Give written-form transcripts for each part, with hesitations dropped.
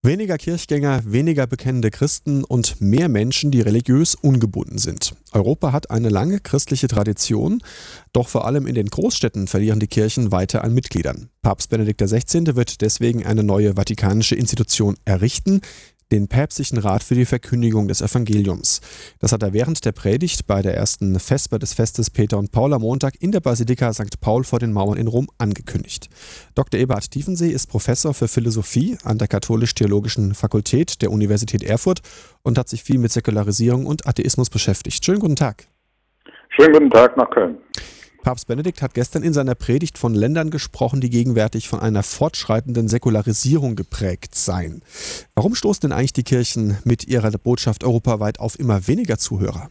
Weniger Kirchgänger, weniger bekennende Christen und mehr Menschen, die religiös ungebunden sind. Europa hat eine lange christliche Tradition, doch vor allem in den Großstädten verlieren die Kirchen weiter an Mitgliedern. Papst Benedikt XVI. Wird deswegen eine neue vatikanische Institution errichten, den Päpstlichen Rat für die Verkündigung des Evangeliums. Das hat er während der Predigt bei der ersten Vesper des Festes Peter und Paul am Montag in der Basilika St. Paul vor den Mauern in Rom angekündigt. Dr. Eberhard Tiefensee ist Professor für Philosophie an der Katholisch-Theologischen Fakultät der Universität Erfurt und hat sich viel mit Säkularisierung und Atheismus beschäftigt. Schönen guten Tag. Schönen guten Tag nach Köln. Papst Benedikt hat gestern in seiner Predigt von Ländern gesprochen, die gegenwärtig von einer fortschreitenden Säkularisierung geprägt seien. Warum stoßen denn eigentlich die Kirchen mit ihrer Botschaft europaweit auf immer weniger Zuhörer?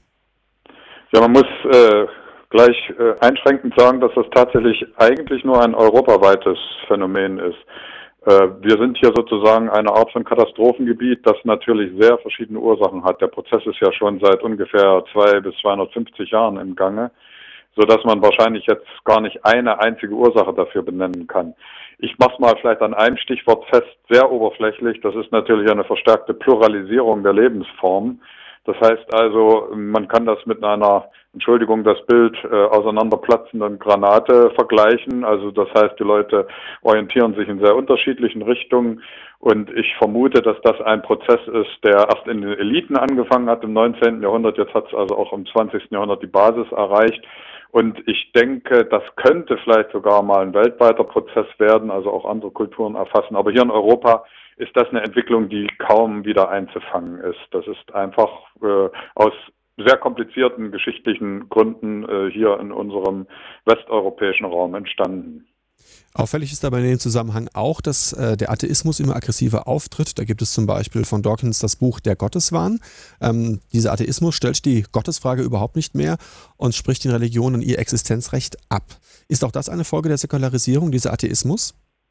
Ja, man muss gleich einschränkend sagen, dass das tatsächlich eigentlich nur ein europaweites Phänomen ist. Wir sind hier sozusagen eine Art von Katastrophengebiet, das natürlich sehr verschiedene Ursachen hat. Der Prozess ist ja schon seit ungefähr 200 bis 250 Jahren im Gange, sodass man wahrscheinlich jetzt gar nicht eine einzige Ursache dafür benennen kann. Ich mache es mal vielleicht an einem Stichwort fest, sehr oberflächlich. Das ist natürlich eine verstärkte Pluralisierung der Lebensformen. Das heißt also, man kann das mit einer, Entschuldigung, das Bild auseinanderplatzenden Granate vergleichen. Also das heißt, die Leute orientieren sich in sehr unterschiedlichen Richtungen. Und ich vermute, dass das ein Prozess ist, der erst in den Eliten angefangen hat im 19. Jahrhundert. Jetzt hat es also auch im 20. Jahrhundert die Basis erreicht. Und ich denke, das könnte vielleicht sogar mal ein weltweiter Prozess werden, also auch andere Kulturen erfassen. Aber hier in Europa ist das eine Entwicklung, die kaum wieder einzufangen ist. Das ist einfach aus sehr komplizierten geschichtlichen Gründen hier in unserem westeuropäischen Raum entstanden. Auffällig ist dabei in dem Zusammenhang auch, dass der Atheismus immer aggressiver auftritt. Da gibt es zum Beispiel von Dawkins das Buch Der Gotteswahn. Dieser Atheismus stellt die Gottesfrage überhaupt nicht mehr und spricht den Religionen ihr Existenzrecht ab. Ist auch das eine Folge der Säkularisierung, dieser Atheismus?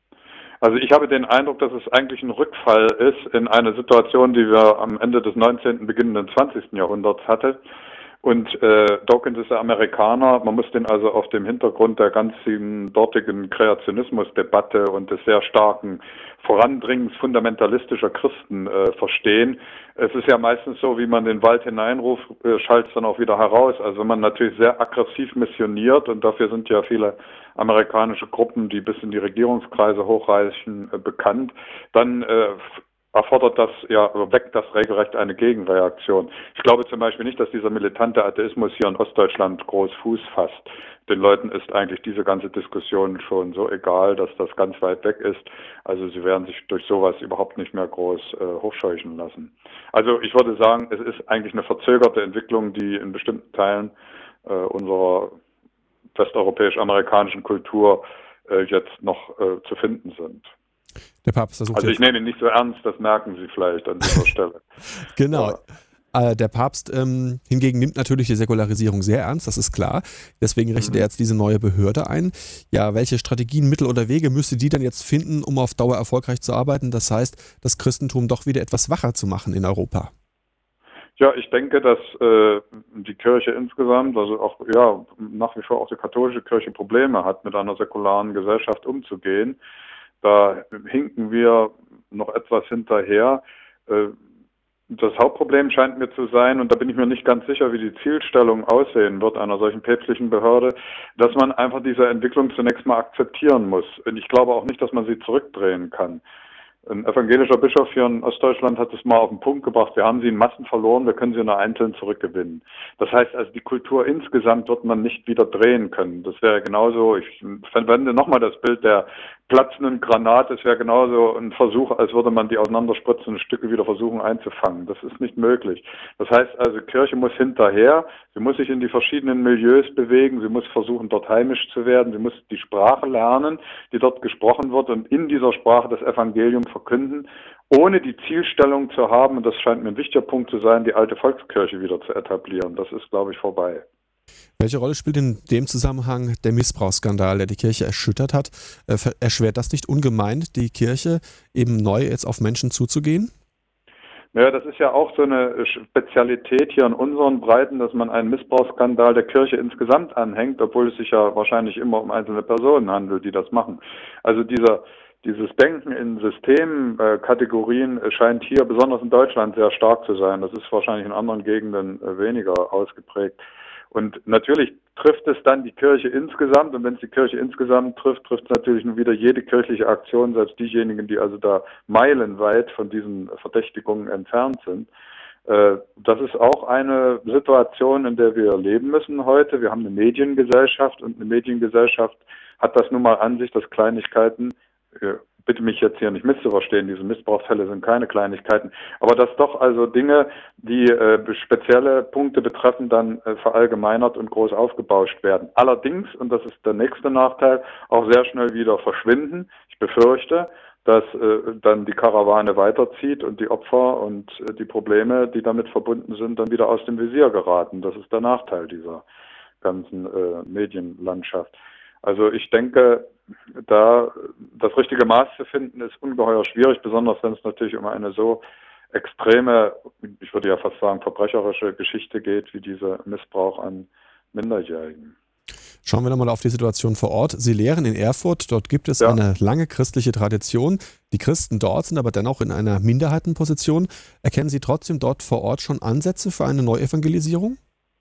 Also ich habe den Eindruck, dass es eigentlich ein Rückfall ist in eine Situation, die wir am Ende des 19., beginnenden 20. Jahrhunderts hatten. Und Dawkins ist ja Amerikaner, man muss den also auf dem Hintergrund der ganzen dortigen Kreationismusdebatte und des sehr starken Vorandringens fundamentalistischer Christen verstehen. Es ist ja meistens so, wie man den Wald hineinruft, schallt es dann auch wieder heraus. Also wenn man natürlich sehr aggressiv missioniert, und dafür sind ja viele amerikanische Gruppen, die bis in die Regierungskreise hochreichen, bekannt, dann erfordert das, ja, weckt das regelrecht eine Gegenreaktion. Ich glaube zum Beispiel nicht, dass dieser militante Atheismus hier in Ostdeutschland groß Fuß fasst. Den Leuten ist eigentlich diese ganze Diskussion schon so egal, dass das ganz weit weg ist. Also sie werden sich durch sowas überhaupt nicht mehr groß hochscheuchen lassen. Also ich würde sagen, es ist eigentlich eine verzögerte Entwicklung, die in bestimmten Teilen unserer westeuropäisch-amerikanischen Kultur jetzt noch zu finden sind. Der Papst versucht also ich nehme ihn nicht so ernst, das merken Sie vielleicht an dieser Stelle. Genau. Der Papst hingegen nimmt natürlich die Säkularisierung sehr ernst, das ist klar. Deswegen richtet er jetzt diese neue Behörde ein. Ja, welche Strategien, Mittel oder Wege müsste die dann jetzt finden, um auf Dauer erfolgreich zu arbeiten? Das heißt, das Christentum doch wieder etwas wacher zu machen in Europa. Ja, ich denke, dass die Kirche insgesamt, also auch ja nach wie vor auch die katholische Kirche Probleme hat, mit einer säkularen Gesellschaft umzugehen. Da hinken wir noch etwas hinterher. Das Hauptproblem scheint mir zu sein, und da bin ich mir nicht ganz sicher, wie die Zielstellung aussehen wird einer solchen päpstlichen Behörde, dass man einfach diese Entwicklung zunächst mal akzeptieren muss. Und ich glaube auch nicht, dass man sie zurückdrehen kann. Ein evangelischer Bischof hier in Ostdeutschland hat es mal auf den Punkt gebracht, wir haben sie in Massen verloren, wir können sie nur einzeln zurückgewinnen. Das heißt also, die Kultur insgesamt wird man nicht wieder drehen können. Das wäre genauso, ich verwende nochmal das Bild der platzenden Granate, es wäre genauso ein Versuch, als würde man die auseinanderspritzenden Stücke wieder versuchen einzufangen. Das ist nicht möglich. Das heißt also, Kirche muss hinterher, sie muss sich in die verschiedenen Milieus bewegen, sie muss versuchen, dort heimisch zu werden, sie muss die Sprache lernen, die dort gesprochen wird, und in dieser Sprache das Evangelium verkünden, ohne die Zielstellung zu haben, und das scheint mir ein wichtiger Punkt zu sein, die alte Volkskirche wieder zu etablieren. Das ist, glaube ich, vorbei. Welche Rolle spielt in dem Zusammenhang der Missbrauchsskandal, der die Kirche erschüttert hat? Erschwert das nicht ungemein, die Kirche eben neu jetzt auf Menschen zuzugehen? Naja, das ist ja auch so eine Spezialität hier in unseren Breiten, dass man einen Missbrauchsskandal der Kirche insgesamt anhängt, obwohl es sich ja wahrscheinlich immer um einzelne Personen handelt, die das machen. Also dieses Denken in Systemkategorien scheint hier besonders in Deutschland sehr stark zu sein. Das ist wahrscheinlich in anderen Gegenden weniger ausgeprägt. Und natürlich trifft es dann die Kirche insgesamt. Und wenn es die Kirche insgesamt trifft, trifft es natürlich nun wieder jede kirchliche Aktion, selbst diejenigen, die also da meilenweit von diesen Verdächtigungen entfernt sind. Das ist auch eine Situation, in der wir leben müssen heute. Wir haben eine Mediengesellschaft und eine Mediengesellschaft hat das nun mal an sich, dass Kleinigkeiten, bitte mich jetzt hier nicht misszuverstehen, diese Missbrauchsfälle sind keine Kleinigkeiten, aber dass doch also Dinge, die spezielle Punkte betreffen, dann verallgemeinert und groß aufgebauscht werden. Allerdings, und das ist der nächste Nachteil, auch sehr schnell wieder verschwinden. Ich befürchte, dass dann die Karawane weiterzieht und die Opfer und die Probleme, die damit verbunden sind, dann wieder aus dem Visier geraten. Das ist der Nachteil dieser ganzen Medienlandschaft. Also ich denke, da das richtige Maß zu finden, ist ungeheuer schwierig, besonders wenn es natürlich um eine so extreme, ich würde ja fast sagen, verbrecherische Geschichte geht, wie dieser Missbrauch an Minderjährigen. Schauen wir nochmal auf die Situation vor Ort. Sie lehren in Erfurt, dort gibt es eine lange christliche Tradition. Die Christen dort sind aber dennoch in einer Minderheitenposition. Erkennen Sie trotzdem dort vor Ort schon Ansätze für eine Neuevangelisierung?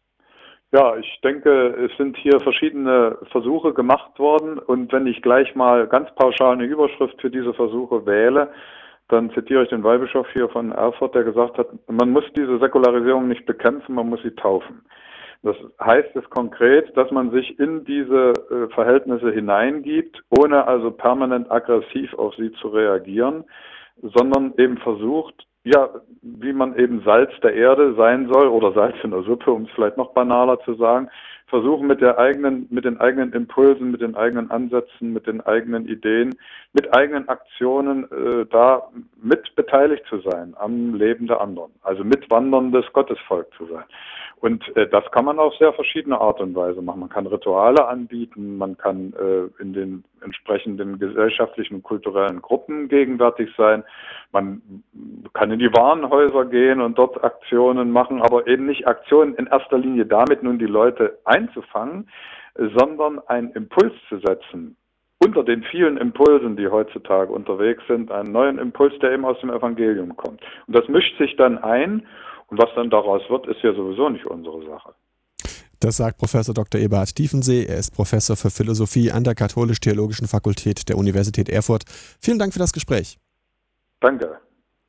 Ja, ich denke, es sind hier verschiedene Versuche gemacht worden und wenn ich gleich mal ganz pauschal eine Überschrift für diese Versuche wähle, dann zitiere ich den Weihbischof hier von Erfurt, der gesagt hat, man muss diese Säkularisierung nicht bekämpfen, man muss sie taufen. Das heißt es konkret, dass man sich in diese Verhältnisse hineingibt, ohne also permanent aggressiv auf sie zu reagieren, sondern eben versucht, ja, wie man eben Salz der Erde sein soll oder Salz in der Suppe, um es vielleicht noch banaler zu sagen, versuchen mit den eigenen Impulsen, mit den eigenen Ansätzen, mit den eigenen Ideen, mit eigenen Aktionen da mit beteiligt zu sein am Leben der anderen, also mitwanderndes Gottesvolk zu sein. Und das kann man auf sehr verschiedene Art und Weise machen. Man kann Rituale anbieten, man kann in den entsprechenden gesellschaftlichen und kulturellen Gruppen gegenwärtig sein, man kann in die Warenhäuser gehen und dort Aktionen machen, aber eben nicht Aktionen in erster Linie damit, nun die Leute einzufangen, sondern einen Impuls zu setzen. Unter den vielen Impulsen, die heutzutage unterwegs sind, einen neuen Impuls, der eben aus dem Evangelium kommt. Und das mischt sich dann ein. Und was dann daraus wird, ist ja sowieso nicht unsere Sache. Das sagt Professor Dr. Eberhard Tiefensee. Er ist Professor für Philosophie an der Katholisch-Theologischen Fakultät der Universität Erfurt. Vielen Dank für das Gespräch. Danke.